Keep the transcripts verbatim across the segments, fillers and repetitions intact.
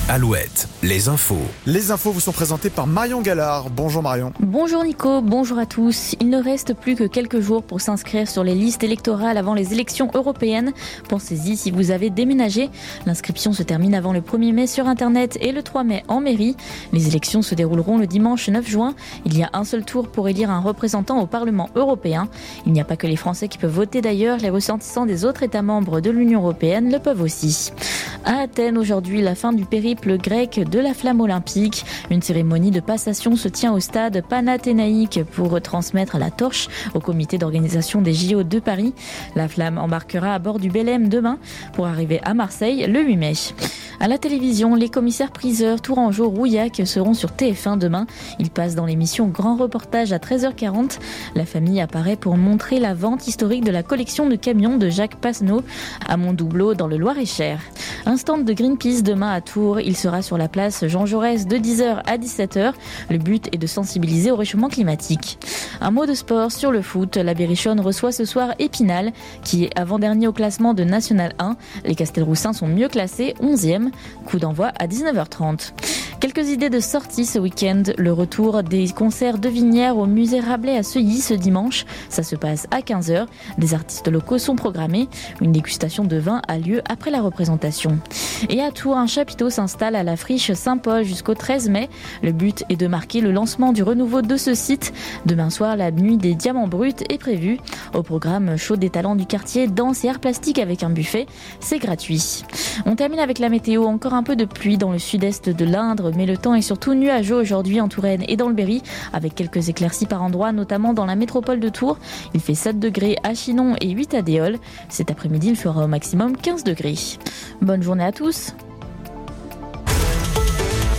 Alouette, les infos. Les infos vous sont présentées par Marion Gallard. Bonjour Marion. Bonjour Nico, bonjour à tous. Il ne reste plus que quelques jours pour s'inscrire sur les listes électorales avant les élections européennes. Pensez-y si vous avez déménagé. L'inscription se termine avant le premier mai sur Internet et le trois mai en mairie. Les élections se dérouleront le dimanche neuf juin. Il y a un seul tour pour élire un représentant au Parlement européen. Il n'y a pas que les Français qui peuvent voter d'ailleurs, les ressortissants des autres États membres de l'Union européenne le peuvent aussi. À Athènes aujourd'hui, la fin du périple grec de la flamme olympique. Une cérémonie de passation se tient au stade panathénaïque pour transmettre la torche au comité d'organisation des J O de Paris. La flamme embarquera à bord du Belém demain pour arriver à Marseille le huit mai. À la télévision, les commissaires-priseurs Tourangeau Rouillac seront sur T F un demain. Ils passent dans l'émission Grand Reportage à treize heures quarante. La famille apparaît pour montrer la vente historique de la collection de camions de Jacques Pasneau à Montdoubleau dans le Loir-et-Cher. Un stand de Greenpeace demain à Tours. Il sera sur la place Jean Jaurès de dix heures à dix-sept heures. Le but est de sensibiliser au réchauffement climatique. Un mot de sport sur le foot. La Berrichonne reçoit ce soir Épinal, qui est avant-dernier au classement de National un. Les Castelroussins sont mieux classés, onzième. Coup d'envoi à dix-neuf heures trente. Quelques idées de sortie ce week-end. Le retour des concerts de Vinière au musée Rabelais à Seuilly ce dimanche. Ça se passe à quinze heures. Des artistes locaux sont programmés. Une dégustation de vin a lieu après la représentation. Et à Tours, un chapiteau s'installe à la friche Saint-Paul jusqu'au treize mai. Le but est de marquer le lancement du renouveau de ce site. Demain soir, la nuit des diamants bruts est prévue. Au programme, show des talents du quartier, danse et art plastique avec un buffet. C'est gratuit. On termine avec la météo. Encore un peu de pluie dans le sud-est de l'Indre, mais le temps est surtout nuageux aujourd'hui en Touraine et dans le Berry, avec quelques éclaircies par endroits, notamment dans la métropole de Tours. Il fait sept degrés à Chinon et huit à Déol. Cet après-midi, il fera au maximum quinze degrés. Bonne journée à tous.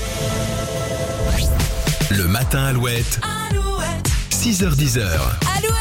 Le matin Alouette, Alouette. six heures dix.